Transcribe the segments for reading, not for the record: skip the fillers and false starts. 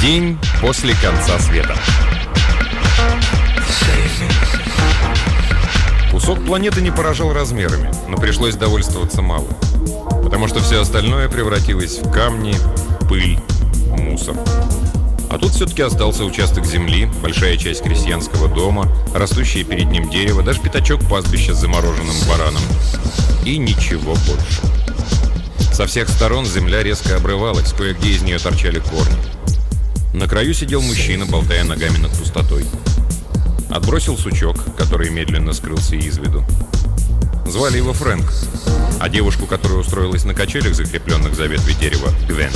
День после конца света. Кусок планеты не поражал размерами, но пришлось довольствоваться малым, потому что все остальное превратилось в камни, пыль, мусор. А тут все-таки остался участок земли, большая часть крестьянского дома, растущее перед ним дерево, даже пятачок пастбища с замороженным бараном. И ничего больше. Со всех сторон земля резко обрывалась, кое-где из нее торчали корни. На краю сидел мужчина, болтая ногами над пустотой. Отбросил сучок, который медленно скрылся из виду. Звали его Фрэнк, а девушку, которая устроилась на качелях, закрепленных за ветви дерева, Гвен.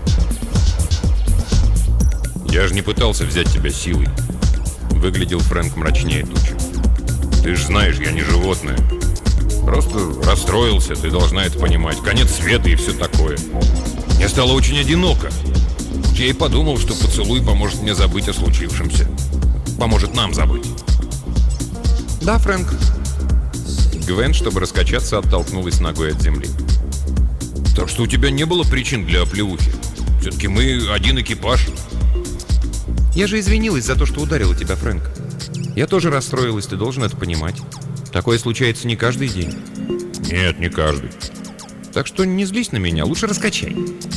«Я же не пытался взять тебя силой», — выглядел Фрэнк мрачнее тучи. «Ты же знаешь, я не животное. Просто расстроился, ты должна это понимать. Конец света и все такое. Мне стало очень одиноко. Я и подумал, что поцелуй поможет мне забыть о случившемся. Поможет нам забыть». «Да, Фрэнк». Гвен, чтобы раскачаться, оттолкнулась ногой от земли. «Так что у тебя не было причин для оплеухи. Все-таки мы один экипаж». «Я же извинилась за то, что ударила тебя, Фрэнк. Я тоже расстроилась, ты должен это понимать. Такое случается не каждый день». «Нет, не каждый. Так что не злись на меня, лучше раскачай».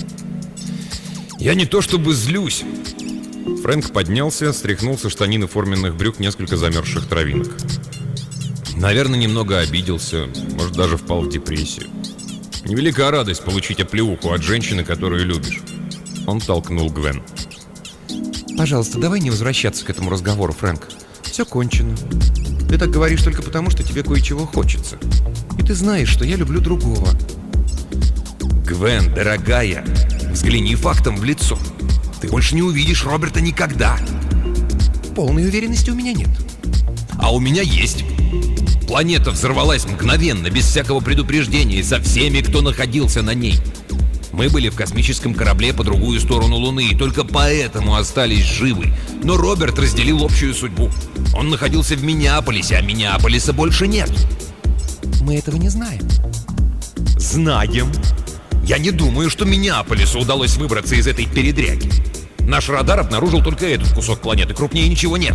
«Я не то чтобы злюсь». Фрэнк поднялся, стряхнул со штанины форменных брюк несколько замерзших травинок. «Наверное, немного обиделся, может, даже впал в депрессию. Невелика радость получить оплеуху от женщины, которую любишь». Он толкнул Гвен. «Пожалуйста, давай не возвращаться к этому разговору, Фрэнк. Все кончено. Ты так говоришь только потому, что тебе кое-чего хочется. И ты знаешь, что я люблю другого». «Гвен, дорогая, взгляни фактом в лицо. Ты больше не увидишь Роберта никогда». Полной уверенности у меня нет. «А у меня есть. Планета взорвалась мгновенно, без всякого предупреждения, со всеми, кто находился на ней. Мы были в космическом корабле по другую сторону Луны, и только поэтому остались живы. Но Роберт разделил общую судьбу. Он находился в Миннеаполисе, а Миннеаполиса больше нет». Мы этого не знаем. «Знаем. Я не думаю, что Миннеаполису удалось выбраться из этой передряги. Наш радар обнаружил только этот кусок планеты, крупнее ничего нет».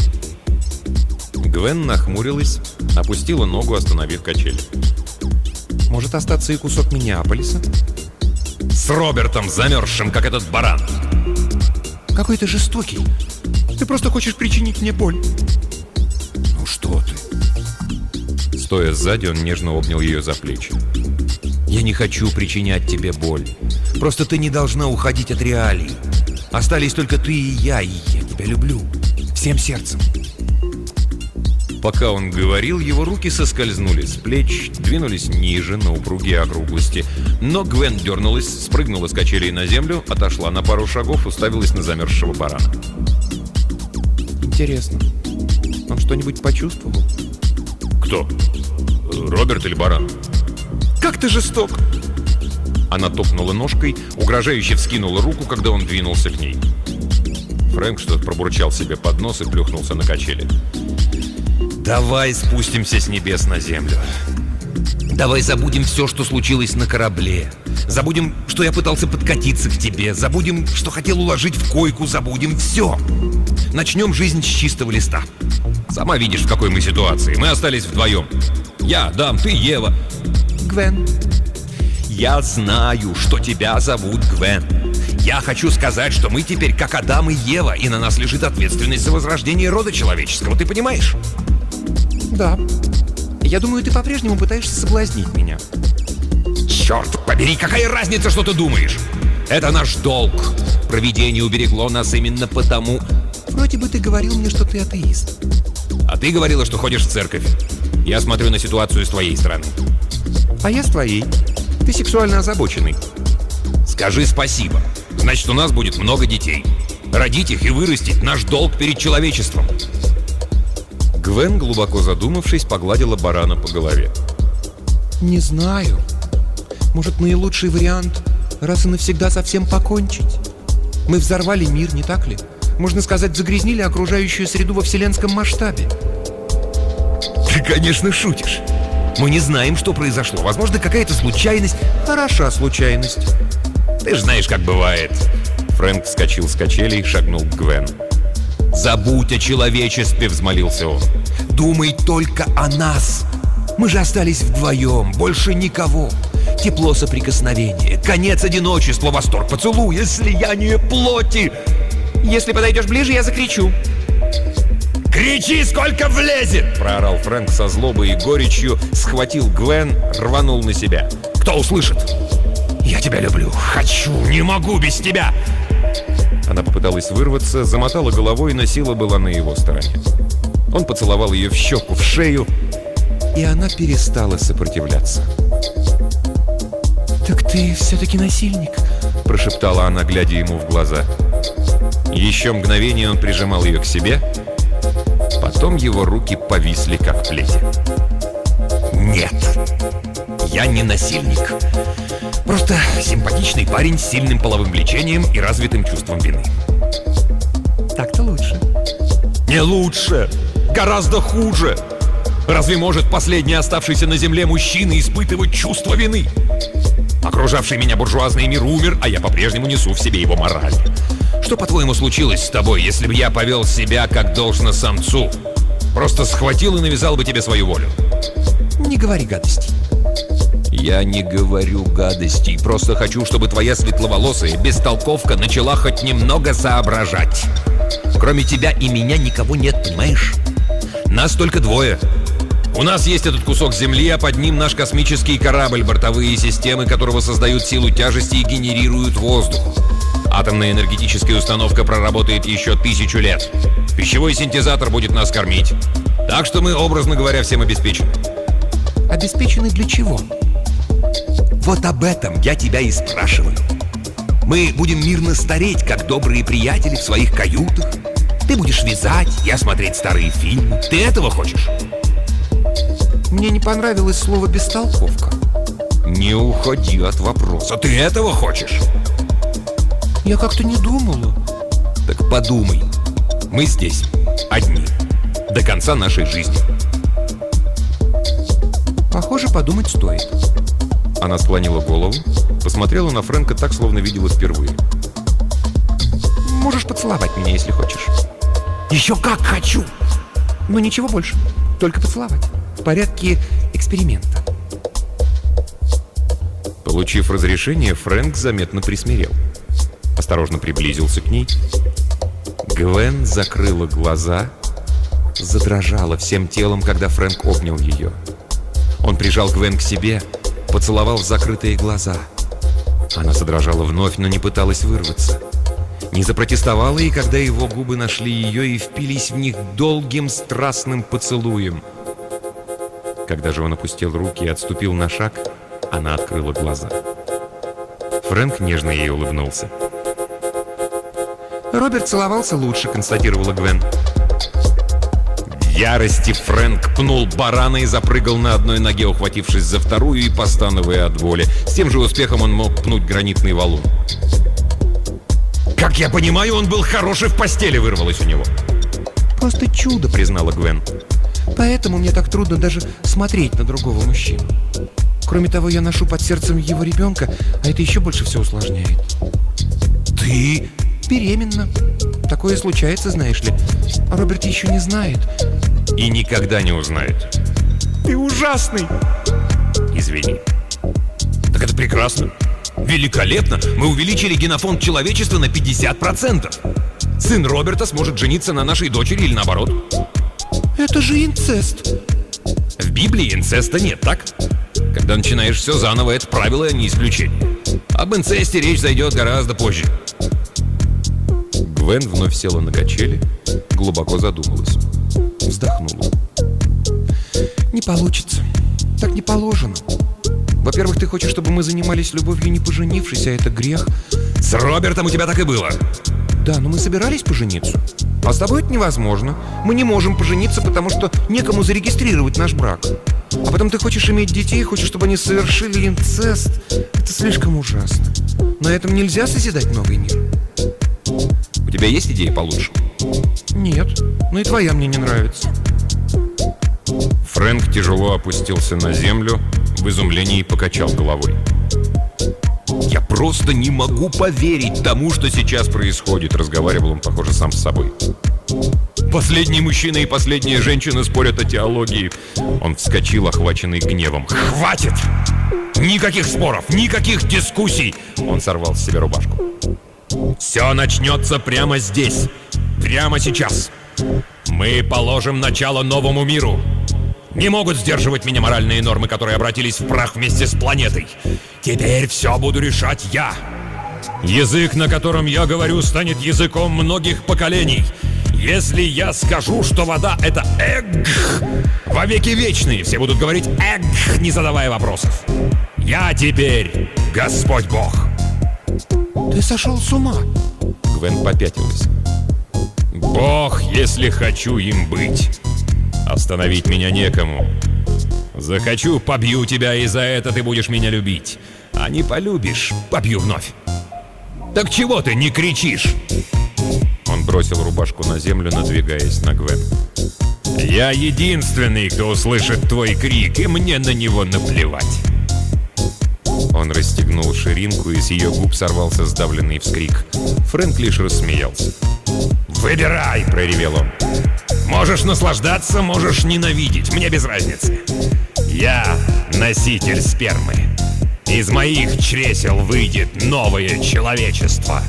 Гвен нахмурилась, опустила ногу, остановив качели. Может остаться и кусок Миннеаполиса? «С Робертом, замерзшим, как этот баран». Какой ты жестокий. Ты просто хочешь причинить мне боль. «Ну что ты?» Стоя сзади, он нежно обнял ее за плечи. «Я не хочу причинять тебе боль. Просто ты не должна уходить от реалий. Остались только ты и я тебя люблю. Всем сердцем». Пока он говорил, его руки соскользнули с плеч, двинулись ниже, на упругие округлости. Но Гвен дернулась, спрыгнула с качелей на землю, отошла на пару шагов, уставилась на замерзшего барана. Интересно, он что-нибудь почувствовал? «Кто? Роберт или баран?» Как ты жесток!» Она топнула ножкой, угрожающе вскинула руку, когда он двинулся к ней. Фрэнк что-то пробурчал себе под нос и плюхнулся на качели. «Давай спустимся с небес на землю. Давай забудем все, что случилось на корабле. Забудем, что я пытался подкатиться к тебе. Забудем, что хотел уложить в койку. Забудем все. Начнем жизнь с чистого листа. Сама видишь, в какой мы ситуации. Мы остались вдвоем. Я, Адам, ты, Ева». Гвен. «Я знаю, что тебя зовут Гвен. Я хочу сказать, что мы теперь как Адам и Ева, и на нас лежит ответственность за возрождение рода человеческого. Ты понимаешь?» Да. Я думаю, ты по-прежнему пытаешься соблазнить меня. «Черт побери, какая разница, что ты думаешь? Это наш долг. Провидение уберегло нас именно потому...» Вроде бы ты говорил мне, что ты атеист. «А ты говорила, что ходишь в церковь. Я смотрю на ситуацию с твоей стороны». А я с твоей. Ты сексуально озабоченный. «Скажи спасибо. Значит, у нас будет много детей. Родить их и вырастить — наш долг перед человечеством». Гвен, глубоко задумавшись, погладила барана по голове. Не знаю. Может, наилучший вариант — раз и навсегда совсем покончить? Мы взорвали мир, не так ли? Можно сказать, загрязнили окружающую среду во вселенском масштабе. Ты, конечно, шутишь. Мы не знаем, что произошло. Возможно, какая-то случайность. Хороша случайность. Ты же знаешь, как бывает. Фрэнк вскочил с качелей и шагнул к Гвен. «Забудь о человечестве!» — взмолился он. Думай только о нас. Мы же остались вдвоем, больше никого. Тепло соприкосновения, конец одиночества, восторг поцелуя, слияние плоти. Если подойдешь ближе, я закричу. «Кричи, сколько влезет!» — проорал Фрэнк со злобой и горечью, схватил Гвен, рванул на себя. «Кто услышит?» «Я тебя люблю, хочу, не могу без тебя!» Она попыталась вырваться, замотала головой, но сила была на его стороне. Он поцеловал ее в щеку, в шею, и она перестала сопротивляться. «Так ты все-таки насильник?» — прошептала она, глядя ему в глаза. Еще мгновение он прижимал ее к себе, потом его руки повисли, как плети. «Нет, я не насильник. Просто симпатичный парень с сильным половым влечением и развитым чувством вины». Так-то лучше. «Не лучше! Гораздо хуже! Разве может последний оставшийся на земле мужчина испытывать чувство вины? Окружавший меня буржуазный мир умер, а я по-прежнему несу в себе его мораль. Что, по-твоему, случилось с тобой, если бы я повел себя как должно самцу? Просто схватил и навязал бы тебе свою волю?» Не говори гадостей. «Я не говорю гадостей, просто хочу, чтобы твоя светловолосая бестолковка начала хоть немного соображать. Кроме тебя и меня никого нет, понимаешь? Нас только двое. У нас есть этот кусок земли, а под ним наш космический корабль, бортовые системы которого создают силу тяжести и генерируют воздух. Атомная энергетическая установка проработает еще 1000 лет. Пищевой синтезатор будет нас кормить. Так что мы, образно говоря, всем обеспечены». Обеспечены для чего? Вот об этом я тебя и спрашиваю. Мы будем мирно стареть, как добрые приятели в своих каютах. Ты будешь вязать, я смотреть старые фильмы. Ты этого хочешь? Мне не понравилось слово «бестолковка». Не уходи от вопроса. Ты этого хочешь? Я как-то не думала. Так подумай. Мы здесь одни. До конца нашей жизни. Похоже, подумать стоит. Она склонила голову, посмотрела на Фрэнка так, словно видела впервые. Можешь поцеловать меня, если хочешь. Еще как хочу! Но ничего больше. Только поцеловать. В порядке эксперимента. Получив разрешение, Фрэнк заметно присмирел. Осторожно приблизился к ней. Гвен закрыла глаза, задрожала всем телом, когда Фрэнк обнял ее. Он прижал Гвен к себе, поцеловал в закрытые глаза. Она задрожала вновь, но не пыталась вырваться. Не запротестовала и когда его губы нашли ее и впились в них долгим страстным поцелуем. Когда же он опустил руки и отступил на шаг, она открыла глаза. Фрэнк нежно ей улыбнулся. Роберт целовался лучше, констатировала Гвен. В ярости Фрэнк пнул барана и запрыгал на одной ноге, ухватившись за вторую и постановая от боли. С тем же успехом он мог пнуть гранитный валун. «Как я понимаю, он был хороший в постели», — вырвалось у него. Просто чудо, признала Гвен. Поэтому мне так трудно даже смотреть на другого мужчину. Кроме того, я ношу под сердцем его ребенка, а это еще больше все усложняет. «Ты беременна? Такое случается, знаешь ли. А Роберт еще не знает». «И никогда не узнает». «Ты ужасный!» «Извини». «Так это прекрасно. Великолепно! Мы увеличили генофонд человечества на 50%. Сын Роберта сможет жениться на нашей дочери или наоборот». «Это же инцест!» «В Библии инцеста нет, так? Когда начинаешь все заново, это правило, а не исключение. Об инцесте речь зайдет гораздо позже». Гвен вновь села на качели, глубоко задумалась. Вздохнула. «Не получится. Так не положено. Во-первых, ты хочешь, чтобы мы занимались любовью, не поженившись, а это грех». «С Робертом у тебя так и было». «Да, но мы собирались пожениться. А с тобой это невозможно. Мы не можем пожениться, потому что некому зарегистрировать наш брак. А потом ты хочешь иметь детей, хочешь, чтобы они совершили инцест. Это слишком ужасно. На этом нельзя созидать новый мир». «У тебя есть идеи получше?» «Нет, но и твоя мне не нравится». Фрэнк тяжело опустился на землю, в изумлении покачал головой. «Я просто не могу поверить тому, что сейчас происходит», — разговаривал он, похоже, сам с собой. «Последний мужчина и последняя женщина спорят о теологии». Он вскочил, охваченный гневом. «Хватит! Никаких споров, никаких дискуссий!» Он сорвал с себя рубашку. «Все начнется прямо здесь, прямо сейчас. Мы положим начало новому миру. Не могут сдерживать меня моральные нормы, которые обратились в прах вместе с планетой. Теперь все буду решать я. Язык, на котором я говорю, станет языком многих поколений. Если я скажу, что вода — это эгг, во веки вечные все будут говорить эгг, не задавая вопросов. Я теперь Господь Бог». Ты сошел с ума. Гвен попятилась. «Бог, если хочу им быть. Остановить меня некому. Захочу — побью тебя, и за это ты будешь меня любить. А не полюбишь — побью вновь. Так чего ты не кричишь?» Он бросил рубашку на землю, надвигаясь на Гвен. «Я единственный, кто услышит твой крик, и мне на него наплевать». Он расстегнул ширинку, и с ее губ сорвался сдавленный вскрик. Фрэнк лишь рассмеялся. «Выбирай!» — проревел он. «Можешь наслаждаться, можешь ненавидеть, мне без разницы. Я носитель спермы. Из моих чресел выйдет новое человечество».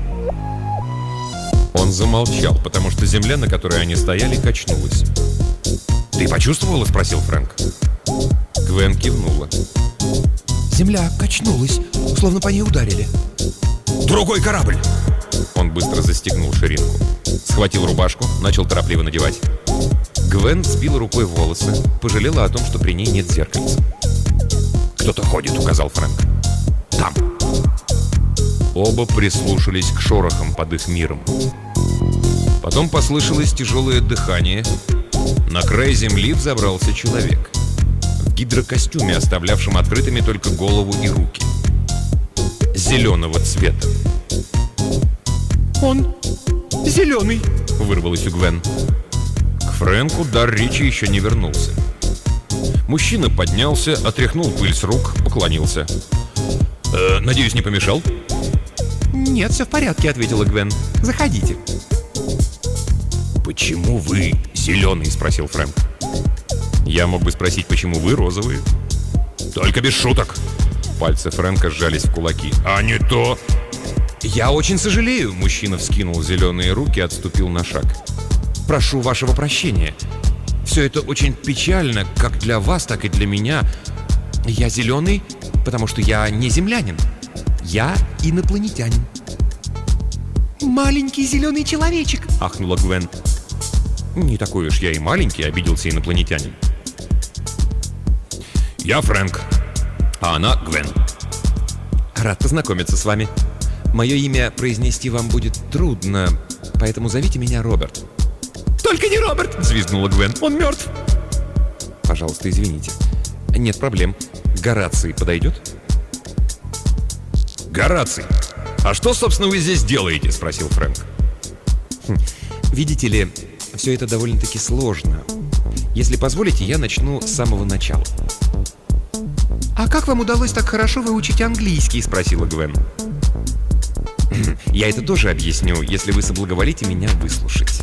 Он замолчал, потому что земля, на которой они стояли, качнулась. «Ты почувствовала?» — спросил Фрэнк. Гвен кивнула. Земля качнулась, словно по ней ударили. «Другой корабль!» Он быстро застегнул ширинку. Схватил рубашку, начал торопливо надевать. Гвен сбила рукой волосы, пожалела о том, что при ней нет зеркальца. «Кто-то ходит», — указал Фрэнк. «Там». Оба прислушались к шорохам под их миром. Потом послышалось тяжелое дыхание. На край земли взобрался человек. В гидрокостюме, оставлявшем открытыми только голову и руки. Зеленого цвета. Он зеленый, вырвалось у Гвен. К Фрэнку дар речи еще не вернулся. Мужчина поднялся, отряхнул пыль с рук, поклонился. «Надеюсь, не помешал?» «Нет, все в порядке», — ответила Гвен. «Заходите». «Почему вы зеленый?» — спросил Фрэнк. «Я мог бы спросить, почему вы розовые?» «Только без шуток!» Пальцы Фрэнка сжались в кулаки. «А не то!» «Я очень сожалею!» Мужчина вскинул зеленые руки и отступил на шаг. «Прошу вашего прощения. Все это очень печально, как для вас, так и для меня. Я зеленый, потому что я не землянин. Я инопланетянин». «Маленький зеленый человечек!» — ахнула Гвен. «Не такой уж я и маленький», — обиделся инопланетянин. «Я Фрэнк, а она Гвен». «Рад познакомиться с вами. Мое имя произнести вам будет трудно, поэтому зовите меня Роберт». «Только не Роберт!» — взвизгнула Гвен. «Он мертв!» «Пожалуйста, извините». «Нет проблем. Гораций подойдет?» «Гораций! А что, собственно, вы здесь делаете?» — спросил Фрэнк. «Видите ли, все это довольно-таки сложно. Если позволите, я начну с самого начала». «А как вам удалось так хорошо выучить английский?» — спросила Гвен. «Я это тоже объясню, если вы соблаговолите меня выслушать».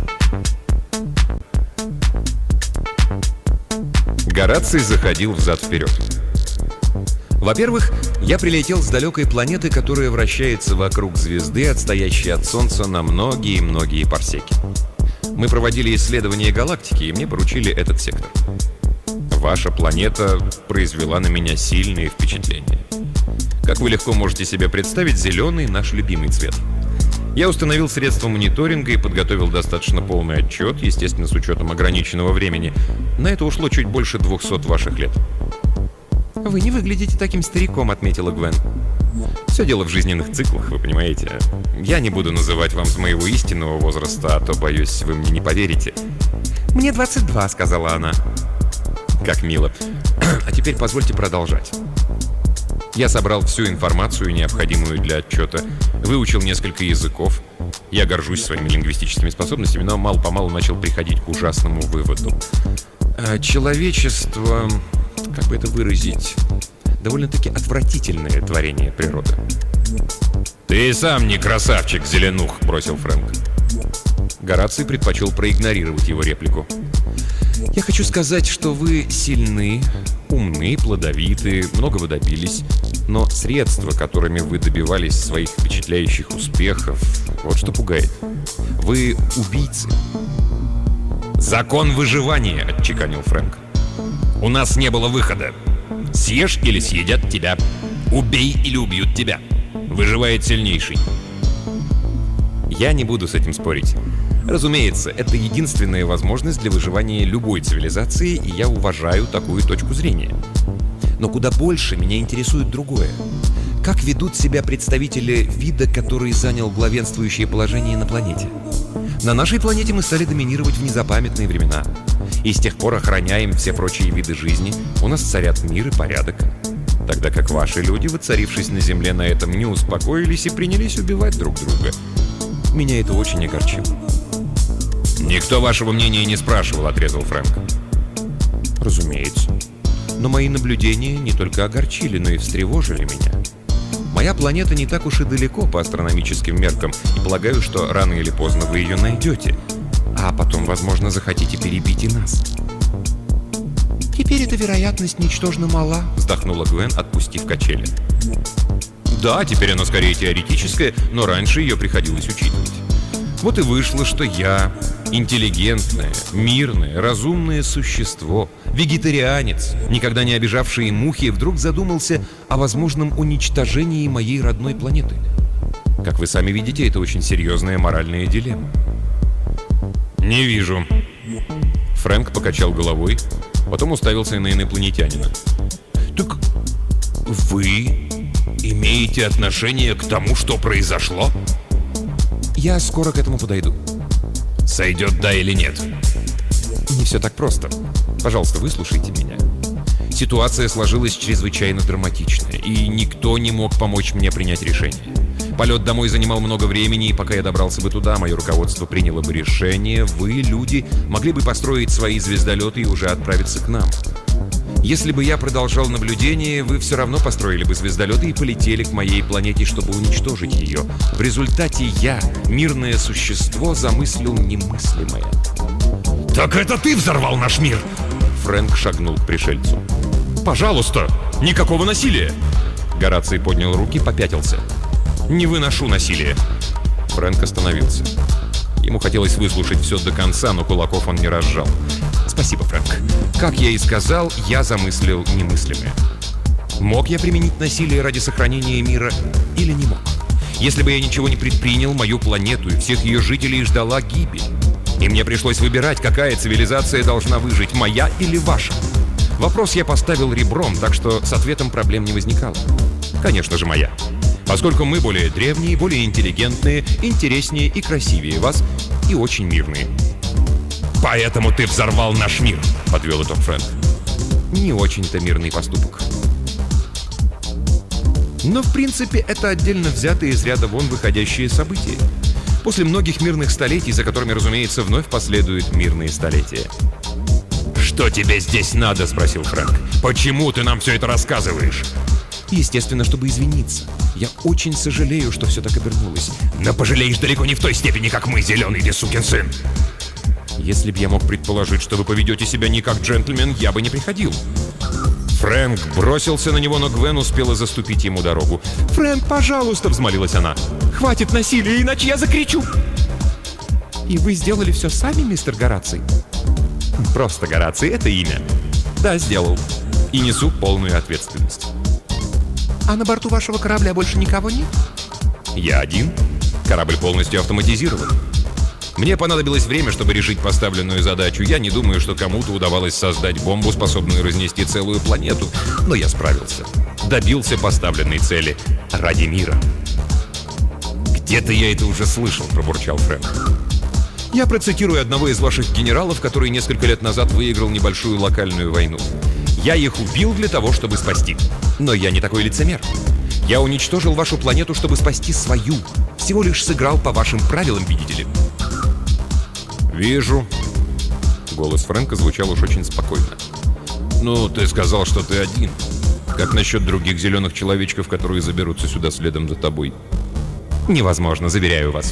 Гораций заходил взад-вперед. Во-первых, я прилетел с далекой планеты, которая вращается вокруг звезды, отстоящей от Солнца на многие-многие парсеки. Мы проводили исследования галактики, и мне поручили этот сектор. Ваша планета произвела на меня сильные впечатления. Как вы легко можете себе представить, зеленый — наш любимый цвет. Я установил средства мониторинга и подготовил достаточно полный отчет, естественно, с учетом ограниченного времени. На это ушло чуть больше 200 ваших лет. «Вы не выглядите таким стариком», — отметила Гвен. Все дело в жизненных циклах, вы понимаете. Я не буду называть вам с моего истинного возраста, а то, боюсь, вы мне не поверите. «Мне 22», — сказала она. Как мило. А теперь позвольте продолжать. Я собрал всю информацию, необходимую для отчета, выучил несколько языков. Я горжусь своими лингвистическими способностями, но мало-помалу начал приходить к ужасному выводу. Человечество, как бы это выразить, довольно-таки отвратительное творение природы. «Ты сам не красавчик, Зеленух», — бросил Фрэнк. Гораций предпочел проигнорировать его реплику. «Я хочу сказать, что вы сильны, умны, плодовиты, многого добились, но средства, которыми вы добивались своих впечатляющих успехов, вот что пугает. Вы убийцы». «Закон выживания», — отчеканил Фрэнк. «У нас не было выхода. Съешь или съедят тебя. Убей или убьют тебя. Выживает сильнейший». Я не буду с этим спорить. Разумеется, это единственная возможность для выживания любой цивилизации, и я уважаю такую точку зрения. Но куда больше меня интересует другое. Как ведут себя представители вида, который занял главенствующее положение на планете? На нашей планете мы стали доминировать в незапамятные времена. И с тех пор охраняем все прочие виды жизни. У нас царят мир и порядок. Тогда как ваши люди, воцарившись на Земле, на этом не успокоились и принялись убивать друг друга. Меня это очень огорчило. «Никто вашего мнения не спрашивал», — отрезал Фрэнк. Разумеется. Но мои наблюдения не только огорчили, но и встревожили меня. Моя планета не так уж и далеко по астрономическим меркам, и полагаю, что рано или поздно вы ее найдете. А потом, возможно, захотите перебить и нас. «Теперь эта вероятность ничтожно мала», — вздохнула Гвен, отпустив качели. «Да, теперь она скорее теоретическая, но раньше ее приходилось учитывать. Вот и вышло, что я интеллигентное, мирное, разумное существо, вегетарианец, никогда не обижавший мухи, вдруг задумался о возможном уничтожении моей родной планеты. Как вы сами видите, это очень серьезная моральная дилемма». «Не вижу». Фрэнк покачал головой, потом уставился на инопланетянина. «Так вы имеете отношение к тому, что произошло?» «Я скоро к этому подойду». «Сойдет, да или нет?» «Не все так просто. Пожалуйста, выслушайте меня. Ситуация сложилась чрезвычайно драматичная, и никто не мог помочь мне принять решение. Полет домой занимал много времени, и пока я добрался бы туда, мое руководство приняло бы решение. Вы, люди, могли бы построить свои звездолеты и уже отправиться к нам. Если бы я продолжал наблюдение, вы все равно построили бы звездолеты и полетели к моей планете, чтобы уничтожить ее. В результате я, мирное существо, замыслил немыслимое». «Так это ты взорвал наш мир!» Фрэнк шагнул к пришельцу. «Пожалуйста, никакого насилия!» Гораций поднял руки, попятился. «Не выношу насилия!» Фрэнк остановился. Ему хотелось выслушать все до конца, но кулаков он не разжал. «Спасибо, Фрэнк. Как я и сказал, я замыслил немыслимое. Мог я применить насилие ради сохранения мира или не мог? Если бы я ничего не предпринял, мою планету и всех ее жителей ждала гибель. И мне пришлось выбирать, какая цивилизация должна выжить, моя или ваша. Вопрос я поставил ребром, так что с ответом проблем не возникало. Конечно же, моя. Поскольку мы более древние, более интеллигентные, интереснее и красивее вас, и очень мирные». «Поэтому ты взорвал наш мир», — подвел итог Фрэнк. Не очень-то мирный поступок. Но, в принципе, это отдельно взятые из ряда вон выходящие события. После многих мирных столетий, за которыми, разумеется, вновь последуют мирные столетия. «Что тебе здесь надо?» — спросил Фрэнк. «Почему ты нам все это рассказываешь?» Естественно, чтобы извиниться. Я очень сожалею, что все так обернулось. «Но пожалеешь далеко не в той степени, как мы, зеленый ты сукин сын!» «Если б я мог предположить, что вы поведете себя не как джентльмен, я бы не приходил». Фрэнк бросился на него, но Гвен успела заступить ему дорогу. «Фрэнк, пожалуйста!» — взмолилась она. «Хватит насилия, иначе я закричу!» «И вы сделали все сами, мистер Гораций?» «Просто Гораций — это имя». «Да, сделал. И несу полную ответственность». «А на борту вашего корабля больше никого нет?» «Я один. Корабль полностью автоматизирован. Мне понадобилось время, чтобы решить поставленную задачу. Я не думаю, что кому-то удавалось создать бомбу, способную разнести целую планету. Но я справился. Добился поставленной цели. Ради мира». «Где-то я это уже слышал», — пробурчал Фрэнк. «Я процитирую одного из ваших генералов, который несколько лет назад выиграл небольшую локальную войну. Я их убил для того, чтобы спасти. Но я не такой лицемер. Я уничтожил вашу планету, чтобы спасти свою. Всего лишь сыграл по вашим правилам, видите ли». «Вижу». Голос Фрэнка звучал уж очень спокойно. «Ну, ты сказал, что ты один. Как насчет других зеленых человечков, которые заберутся сюда следом за тобой? Невозможно, заверяю вас.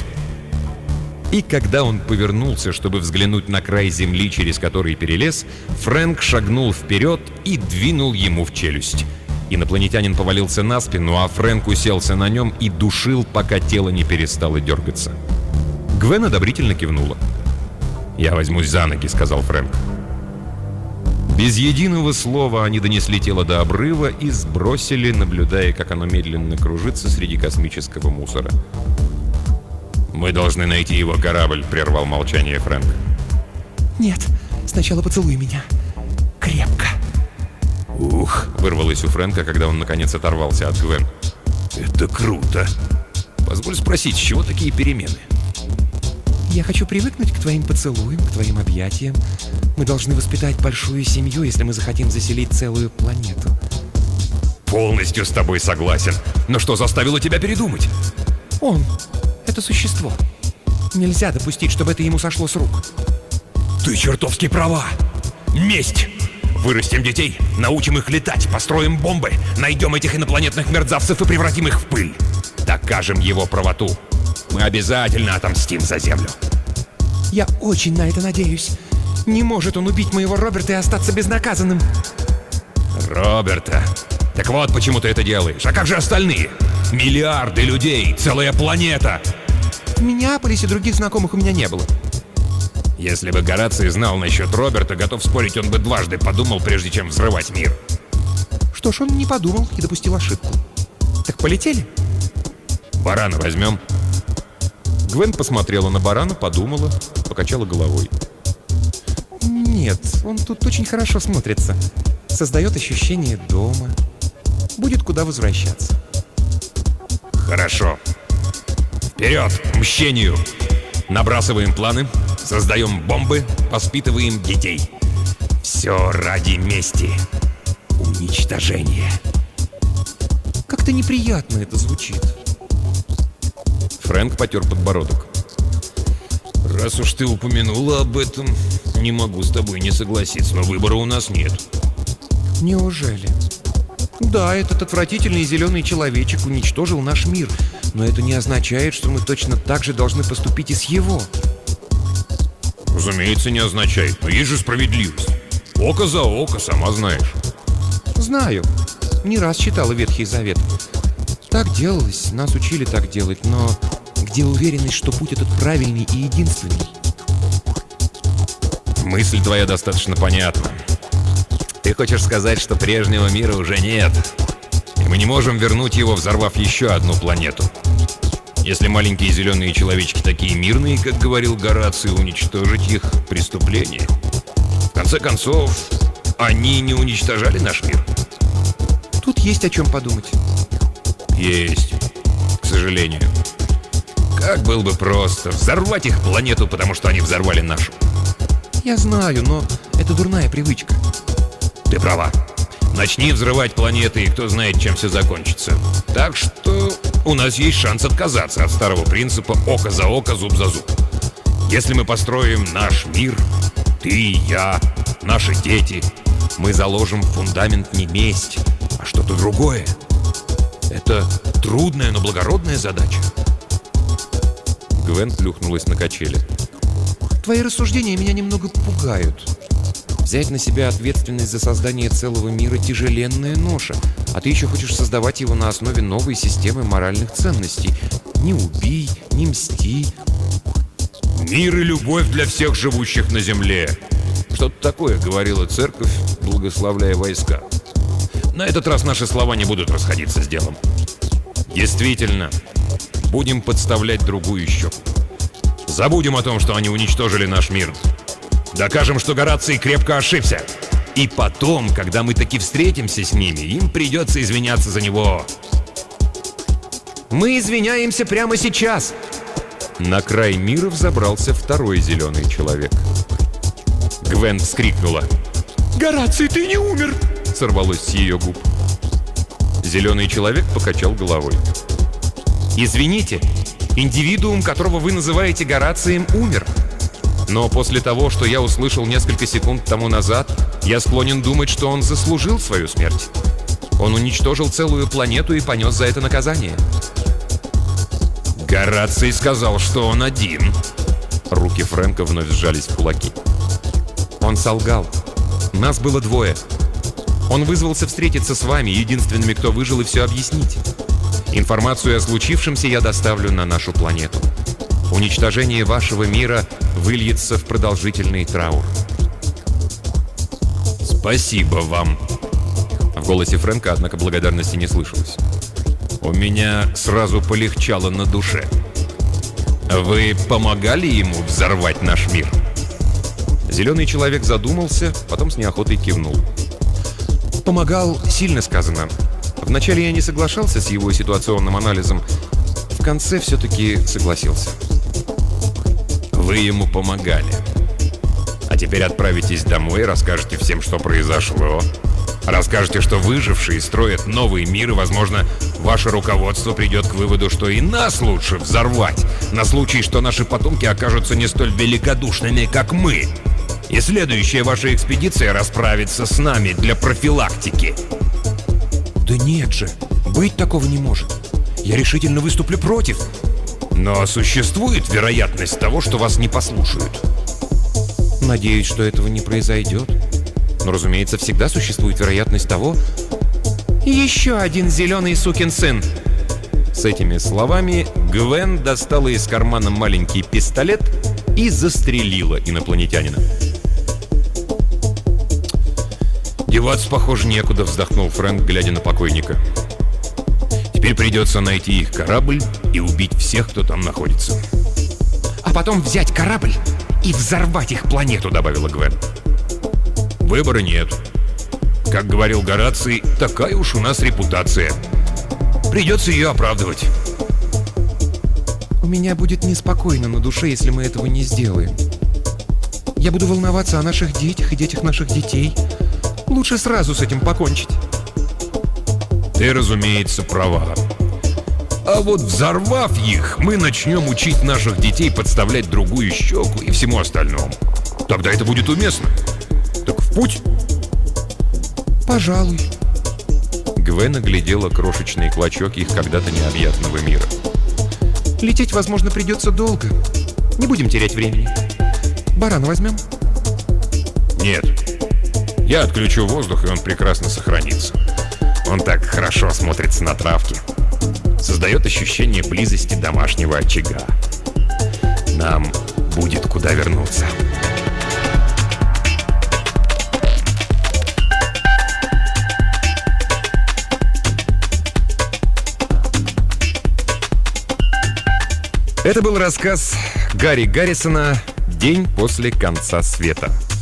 И когда он повернулся, чтобы взглянуть на край земли, через который перелез, Фрэнк шагнул вперед и двинул ему в челюсть. Инопланетянин повалился на спину, а Фрэнк уселся на нем и душил, пока тело не перестало дергаться. Гвен одобрительно кивнула. «Я возьмусь за ноги», — сказал Фрэнк. Без единого слова они донесли тело до обрыва и сбросили, наблюдая, как оно медленно кружится среди космического мусора. «Мы должны найти его корабль», — прервал молчание Фрэнк. Нет, сначала поцелуй меня. Крепко. «Ух!» — вырвалось у Фрэнка, когда он наконец оторвался от Гвен. «Это круто! Позволь спросить, с чего такие перемены?» Я хочу привыкнуть к твоим поцелуям, к твоим объятиям. Мы должны воспитать большую семью, если мы захотим заселить целую планету. «Полностью с тобой согласен. Но что заставило тебя передумать?» Он — это существо. Нельзя допустить, чтобы это ему сошло с рук. «Ты чертовски права! Месть! Вырастим детей, научим их летать, построим бомбы, найдем этих инопланетных мерзавцев и превратим их в пыль. Докажем его правоту. Мы обязательно отомстим за Землю». Я очень на это надеюсь. Не может он убить моего Роберта и остаться безнаказанным. «Роберта? Так вот почему ты это делаешь. А как же остальные? Миллиарды людей, целая планета!» В Миннеаполисе других знакомых у меня не было. Если бы Гораций знал насчет Роберта, готов спорить, он бы дважды подумал, прежде чем взрывать мир. Что ж, он не подумал и допустил ошибку. Так полетели? «Барана возьмем?» Гвен посмотрела на барана, подумала, покачала головой. Нет, он тут очень хорошо смотрится. Создает ощущение дома. Будет куда возвращаться. «Хорошо. Вперед, к мщению! Набрасываем планы, создаем бомбы, воспитываем детей. Все ради мести. Уничтожения». Как-то неприятно это звучит. Фрэнк потер подбородок. «Раз уж ты упомянула об этом, не могу с тобой не согласиться, но выбора у нас нет». Неужели? Да, этот отвратительный зеленый человечек уничтожил наш мир, но это не означает, что мы точно так же должны поступить и с его. Разумеется, не означает, но есть же справедливость. Око за око, сама знаешь. Знаю. Не раз читала Ветхий Завет. Так делалось, нас учили так делать, но где уверенность, что путь этот правильный и единственный? Мысль твоя достаточно понятна. Ты хочешь сказать, что прежнего мира уже нет, и мы не можем вернуть его, взорвав еще одну планету. Если маленькие зеленые человечки такие мирные, как говорил Гораций, уничтожить их — преступление. В конце концов, они не уничтожали наш мир. Тут есть о чем подумать. Есть, к сожалению. Как было бы просто взорвать их планету, потому что они взорвали нашу. Я знаю, но это дурная привычка. Ты права. Начни взрывать планеты, и кто знает, чем все закончится. Так что у нас есть шанс отказаться от старого принципа око за око, зуб за зуб. Если мы построим наш мир, ты и я, наши дети, мы заложим фундамент не месть, а что-то другое. Это трудная, но благородная задача. Гвен плюхнулась на качели. Твои рассуждения меня немного пугают. Взять на себя ответственность за создание целого мира — тяжеленная ноша, а ты еще хочешь создавать его на основе новой системы моральных ценностей. Не убий, не мсти. Мир и любовь для всех живущих на земле. Что-то такое говорила церковь, благословляя войска. На этот раз наши слова не будут расходиться с делом. Действительно, будем подставлять другую щеку. Забудем о том, что они уничтожили наш мир. Докажем, что Гораций крепко ошибся. И потом, когда мы таки встретимся с ними, им придется извиняться за него. Мы извиняемся прямо сейчас. На край мира взобрался второй зеленый человек. Гвен вскрикнула. «Гораций, ты не умер!» Сорвалось с ее губ. Зеленый человек покачал головой. Извините, индивидуум, которого вы называете Горацием, умер. Но после того, что я услышал несколько секунд тому назад, я склонен думать, что он заслужил свою смерть. Он уничтожил целую планету и понес за это наказание. Гораций сказал, что он один. Руки Фрэнка вновь сжались в кулаки. Он солгал. Нас было двое. Он вызвался встретиться с вами, единственными, кто выжил, и все объяснить. Информацию о случившемся я доставлю на нашу планету. Уничтожение вашего мира выльется в продолжительный траур. Спасибо вам. В голосе Фрэнка, однако, благодарности не слышалось. У меня сразу полегчало на душе. Вы помогали ему взорвать наш мир? Зеленый человек задумался, потом с неохотой кивнул. Помогал, сильно сказано. Вначале я не соглашался с его ситуационным анализом. В конце все-таки согласился. Вы ему помогали. А теперь отправитесь домой и расскажете всем, что произошло. Расскажете, что выжившие строят новый мир, и, возможно, ваше руководство придет к выводу, что и нас лучше взорвать, на случай, что наши потомки окажутся не столь великодушными, как мы. И следующая ваша экспедиция расправится с нами для профилактики. Да нет же, быть такого не может. Я решительно выступлю против. Но существует вероятность того, что вас не послушают. Надеюсь, что этого не произойдет. Но, разумеется, всегда существует вероятность того... Еще один зеленый сукин сын. С этими словами Гвен достала из кармана маленький пистолет и застрелила инопланетянина. Деваться, похоже, некуда, вздохнул Фрэнк, глядя на покойника. Теперь придется найти их корабль и убить всех, кто там находится. А потом взять корабль и взорвать их планету, добавила Гвен. Выбора нет. Как говорил Гораций, такая уж у нас репутация. Придется ее оправдывать. У меня будет неспокойно на душе, если мы этого не сделаем. Я буду волноваться о наших детях и детях наших детей. Лучше сразу с этим покончить. Ты, разумеется, права. А вот взорвав их, мы начнем учить наших детей подставлять другую щеку и всему остальному. Тогда это будет уместно. Так в путь? Пожалуй. Гвен оглядела крошечный клочок их когда-то необъятного мира. Лететь, возможно, придется долго. Не будем терять времени. Барана возьмем? Нет. Я отключу воздух, и он прекрасно сохранится. Он так хорошо смотрится на травке. Создает ощущение близости домашнего очага. Нам будет куда вернуться. Это был рассказ Гарри Гаррисона «День после конца света».